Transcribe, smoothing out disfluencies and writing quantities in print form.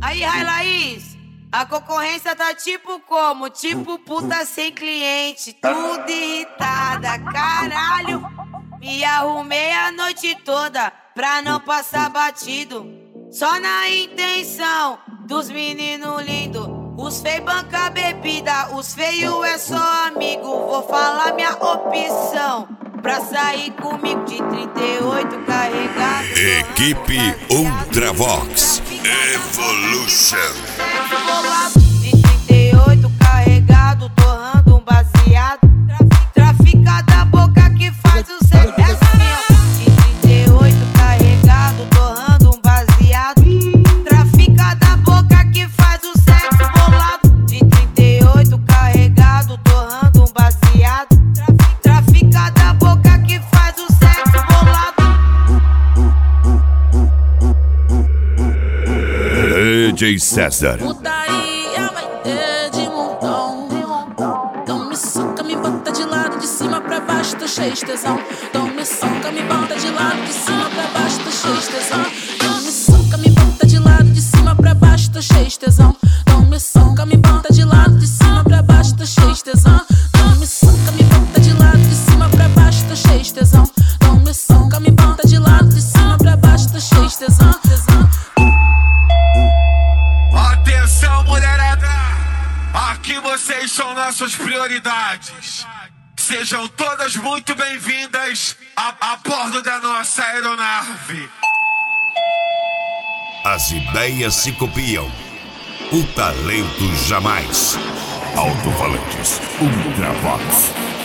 Aí, Laís, a concorrência tá tipo como? Tipo puta sem cliente, tudo irritada, caralho. Me arrumei a noite toda pra não passar batido, só na intenção dos meninos lindos. Os feios banca bebida, os feios é só amigo. Vou falar minha opção pra sair comigo de 38 carregado. Equipe Ultravox Evolution. De 38 carregado, torrando um baseado. Trafica da boca que faz o sexo assim, ó. De 38 carregado, torrando um baseado. Trafica da boca que faz o sexo bolado. De 38 carregado, torrando um baseado. Trafica da boca que faz o sexo bolado. DJ César. Putaria vai ter de montão. Então me soca, me bota de lado, de cima pra baixo, tô cheio de tesão. Então me soca, me bota de lado, de cima pra baixo, tô cheio de tesão. Então me soca, me bota de lado, de cima pra baixo, tô cheio de tesão. Então me soca, me bota de lado, de cima pra baixo, tô cheio de tesão. Então me soca, me bota de lado, de cima pra baixo, tô cheio de tesão. Então me soca, me bota de lado, de cima pra baixo, tô cheio de tesão. Atenção, mulherada! Aqui vocês são nossas prioridades. Sejam todas muito bem-vindas a bordo da nossa aeronave. As ideias se copiam, o talento jamais. Alto-falantes Ultravox.